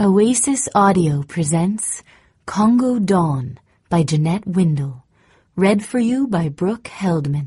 Oasis Audio presents Congo Dawn by Jeanette Windle, read for you by Brooke Heldman.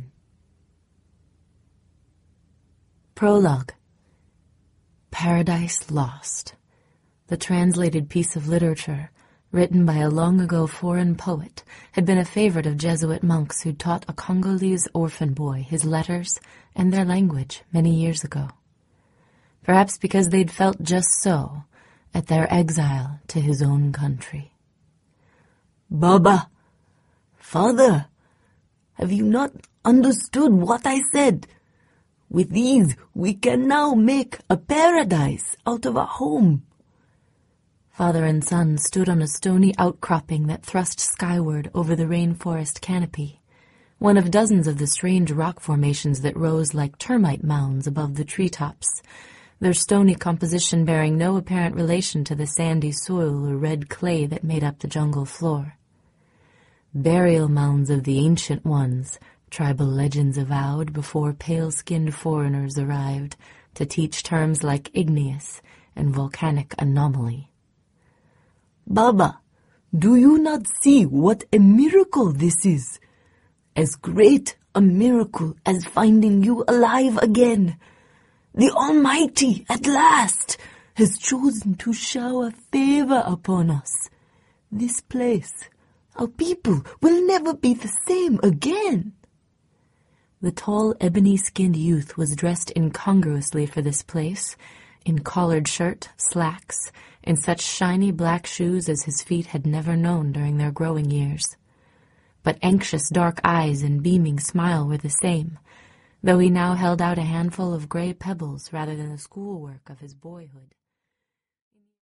Prologue. Paradise Lost. The translated piece of literature, written by a long-ago foreign poet, had been a favorite of Jesuit monks who taught a Congolese orphan boy his letters and their language many years ago. Perhaps because they'd felt just so at their exile to his own country. Baba, Father, have you not understood what I said? With these, we can now make a paradise out of a home. Father and son stood on a stony outcropping that thrust skyward over the rainforest canopy, one of dozens of the strange rock formations that rose like termite mounds above the treetops, their stony composition bearing no apparent relation to the sandy soil or red clay that made up the jungle floor. Burial mounds of the ancient ones, tribal legends avowed before pale-skinned foreigners arrived to teach terms like igneous and volcanic anomaly. Baba, do you not see what a miracle this is? As great a miracle as finding you alive again. The Almighty, at last, has chosen to shower favor upon us. This place, our people, will never be the same again. The tall, ebony-skinned youth was dressed incongruously for this place, in collared shirt, slacks, and such shiny black shoes as his feet had never known during their growing years. But anxious dark eyes and beaming smile were the same, though he now held out a handful of gray pebbles rather than the schoolwork of his boyhood.